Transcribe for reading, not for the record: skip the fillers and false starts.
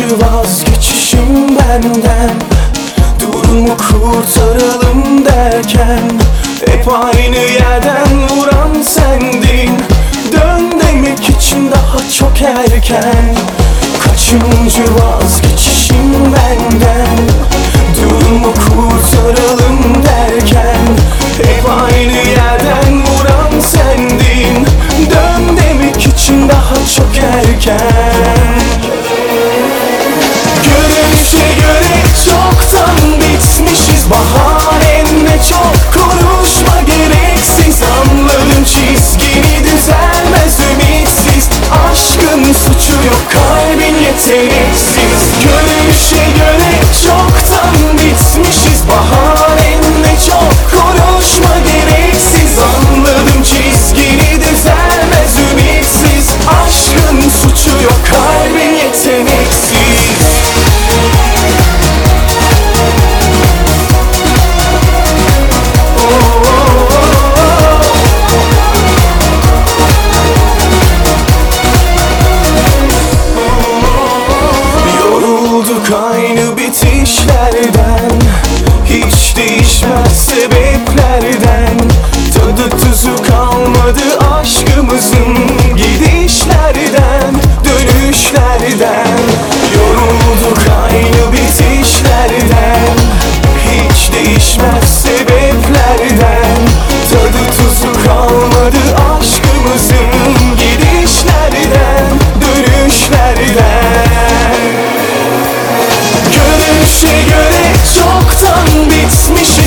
vazgeçişim benden, durumu kurtaralım derken hep aynı yerden vuran sendin. Dön demek için daha çok erken. Kaçıncı vazgeçişim benden, durumu kurtaralım derken hep aynı yerden vuran sendin. Dön demek için daha çok erken. Görünüşe göre çoktan bitmişiz, bahanen ne çok, konuşma gereksiz. Anladım çizgini düzelmez ümitsiz, aşkın suçu yok, kalbin yeteneksiz. Görünüşe göre çoktan bitmişiz, bahanen ne çok, konuşma gereksiz. Anladım çizgini düzelmez ümitsiz, aşkın suçu yok, kalbin yeteneksiz. Aynı bitişlerden, hiç değişmez sebeplerden. Tadı tuzu kalmadı aşkımızın, gidişlerden, dönüşlerden. Yorulduk aynı bitişlerden, hiç değişmez sebeplerden. Tadı tuzu kalmadı aşkımızın, gidişlerden, dönüşlerden. Görünüşe göre çoktan bitmiş